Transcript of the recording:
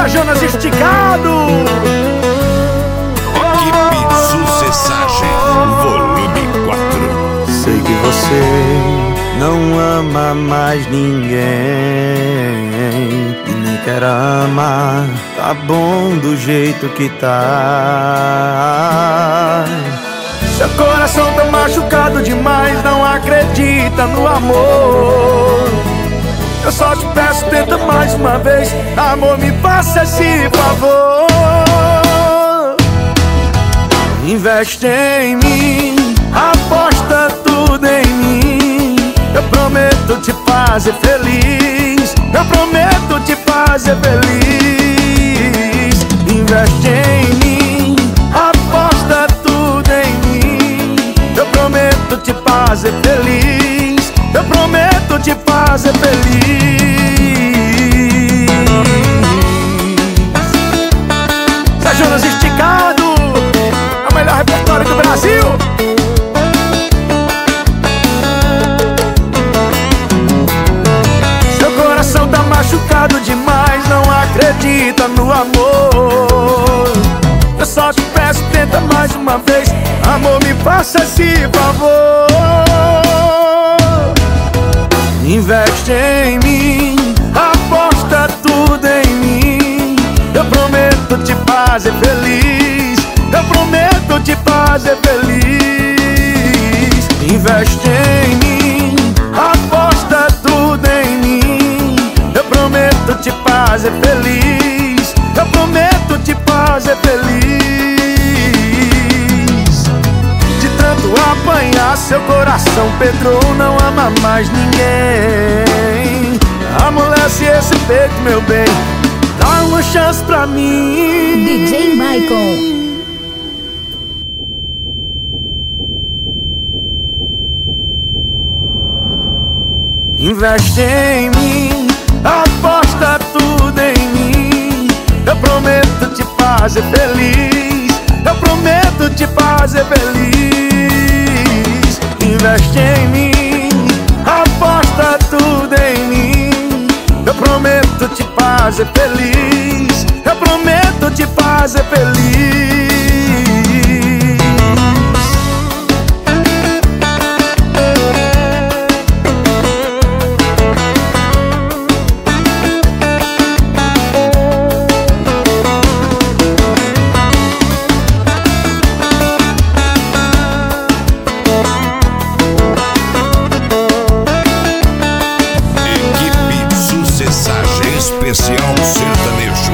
Pra Jonas Esticado. Equipe Sucessagem, volume 4. Sei que você não ama mais ninguém e nem quer amar. Tá bom do jeito que tá. Seu coração tá machucado demais, não acredita no amor. Eu só te peço, tenta mais uma vez. Amor, me faça esse favor. Investe em mim, aposta tudo em mim. Eu prometo te fazer feliz. Eu prometo te fazer feliz. Investe em mim, aposta tudo em mim. Eu prometo te fazer feliz. Eu prometo te fazer feliz. Zé Jonas Esticado, é o melhor repertório do Brasil. Seu coração tá machucado demais, não acredita no amor. Eu só te peço, tenta mais uma vez. Amor, me faça esse favor. Investe em mim, aposta tudo em mim. Eu prometo te fazer feliz. Eu prometo te fazer feliz. Investe em mim, aposta tudo em mim. Eu prometo te fazer feliz. Eu prometo te fazer feliz. De tanto apanhar, seu coração Pedro não ama mais ninguém. Amolece esse peito, meu bem, dá uma chance pra mim. DJ Michael. Investe em mim, aposta tudo em mim. Eu prometo te fazer feliz. Eu prometo te fazer feliz. Investe em mim, aposta tudo em mim. Eu prometo te fazer feliz. Eu prometo te fazer feliz. Especial sertanejo.